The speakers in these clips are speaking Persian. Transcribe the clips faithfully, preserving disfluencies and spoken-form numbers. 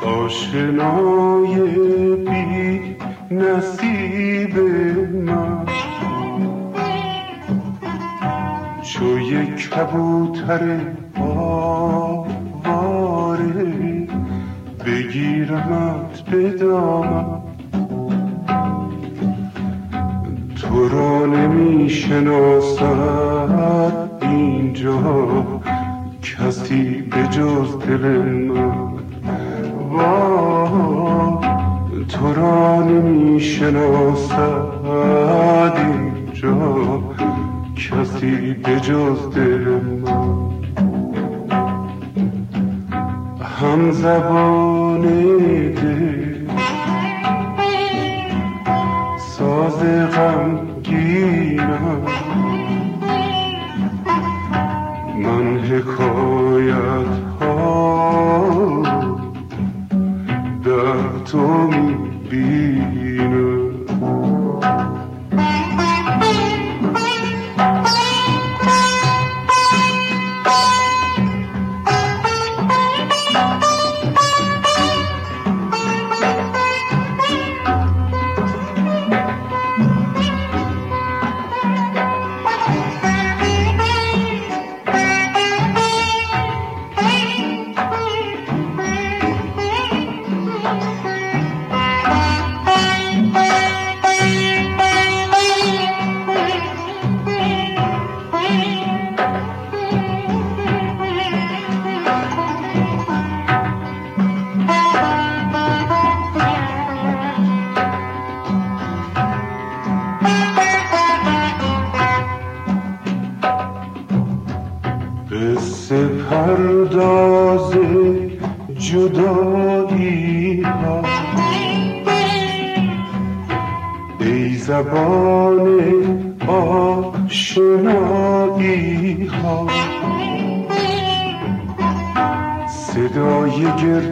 آشنای بی نصیب من چو یک کبوتر آواره بگیرمت به دامن تو را نمی شناسد اینجا کسی به جز دل من تو را نمی شناسد اینجا کسی به جز دل من هم زبان دل ساز غمگینم من حکایت ها در تو میبینم قصه پرداز جدایی ها ای زبان آشنایی ها صدای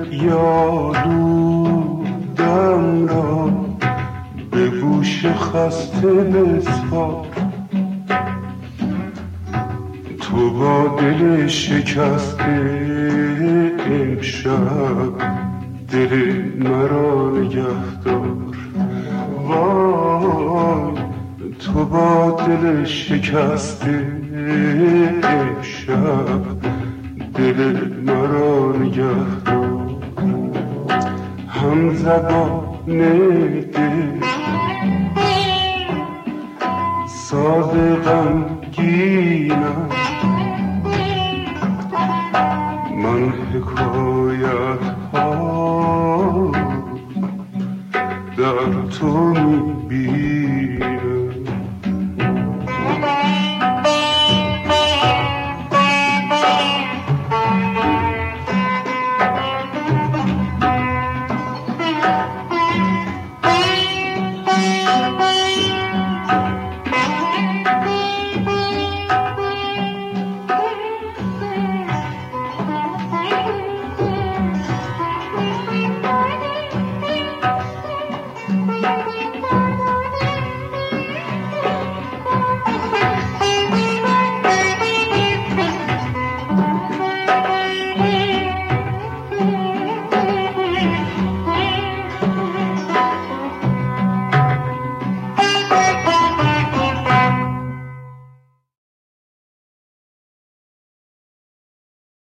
گریالودم را به گوش خسته بسپار تو با دل شکسته امشب دل مرا نگهدار وای تو با دل شکسته امشب دل مرا نگهدار هم زبان دل ساز غمگینم من حکایت ها